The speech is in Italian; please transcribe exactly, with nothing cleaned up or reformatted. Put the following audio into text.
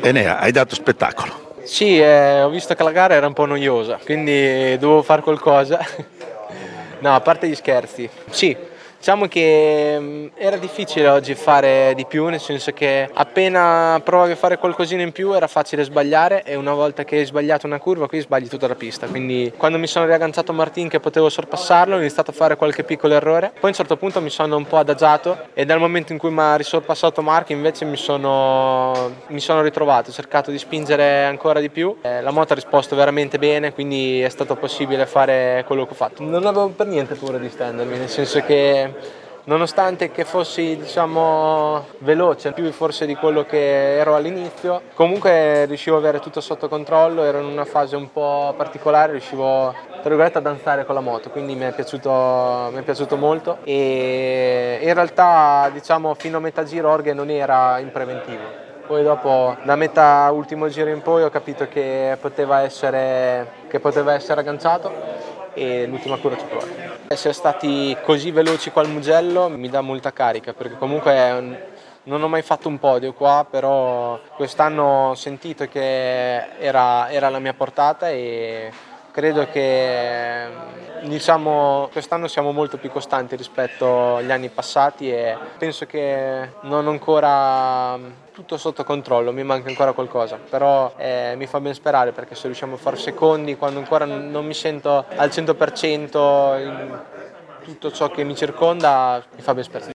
Enea, hai dato spettacolo. Sì, eh, ho visto che la gara era un po' noiosa, quindi dovevo fare qualcosa. No, a parte gli scherzi, sì, diciamo che mh, era difficile oggi fare di più, nel senso che appena provavi a fare qualcosina in più era facile sbagliare, e una volta che hai sbagliato una curva qui sbagli tutta la pista, quindi quando mi sono riagganciato a Martin che potevo sorpassarlo ho iniziato a fare qualche piccolo errore, poi a un certo punto mi sono un po' adagiato e dal momento in cui mi ha risorpassato Mark invece mi sono, mi sono ritrovato, ho cercato di spingere ancora di più, eh, la moto ha risposto veramente bene, quindi è stato possibile fare quello che ho fatto. Non avevo per niente paura di stendermi, nel senso che nonostante che fossi, diciamo, veloce, più forse di quello che ero all'inizio, comunque riuscivo ad avere tutto sotto controllo, ero in una fase un po' particolare, riuscivo tra virgolette a danzare con la moto, quindi mi è piaciuto, mi è piaciuto molto, e in realtà, diciamo, fino a metà giro Orge non era in preventivo. Poi dopo, da metà ultimo giro in poi, ho capito che poteva essere, che poteva essere agganciato, e l'ultima curva ci ho provato. Essere stati così veloci qua al Mugello mi dà molta carica, perché comunque non ho mai fatto un podio qua, però quest'anno ho sentito che era, era alla mia portata, e credo che, diciamo, quest'anno siamo molto più costanti rispetto agli anni passati, e penso che non ho ancora tutto sotto controllo, mi manca ancora qualcosa, però eh, mi fa ben sperare, perché se riusciamo a fare secondi quando ancora non mi sento al cento per cento in tutto ciò che mi circonda, mi fa ben sperare.